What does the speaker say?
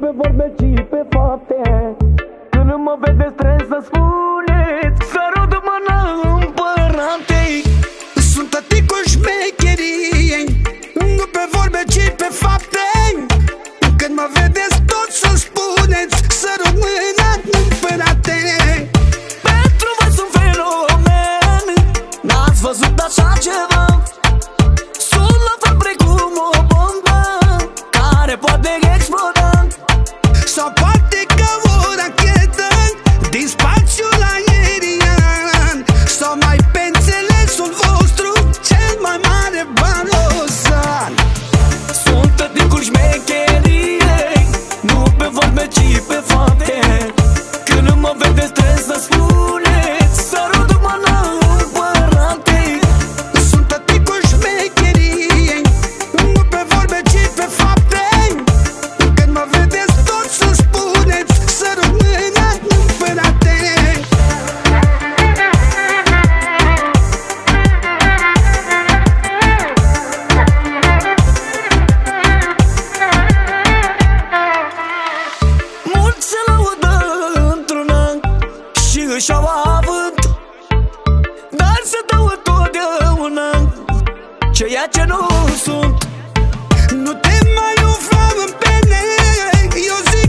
pe vorbe, ci pe fapte. Când mă vedeți trebuie să spuneți: sărut mâna împărate. Sunt tăticul șmecheriei, nu pe vorbe, ci pe fapte. Când mă vedeți tot să spuneți: sărut mâna împărate. Pentru voi sunt fenomen, n-ați văzut așa ceva. Sunt la fel precum o bombă care poate exploda, sau poate ca o rachetă din spațiul aerian, sau mai pe înțelesul vostru cel mai mare balozan. Sunt tăticul șmecheriei, nu pe vorbe, ci pe fapte. Când mă vedeți trebuie să spuneți: sărut mâna împărate. Sunt tăticul șmecheriei, nu pe vorbe, ci pe fapte. Când mă vedeți tot să spuneți: sărut mâna împărate. Mulți se laudă într-un an și își au avânt, dar se dau întotdeauna ceea ce nu sunt. Nu te mai umfla în pene, eu zic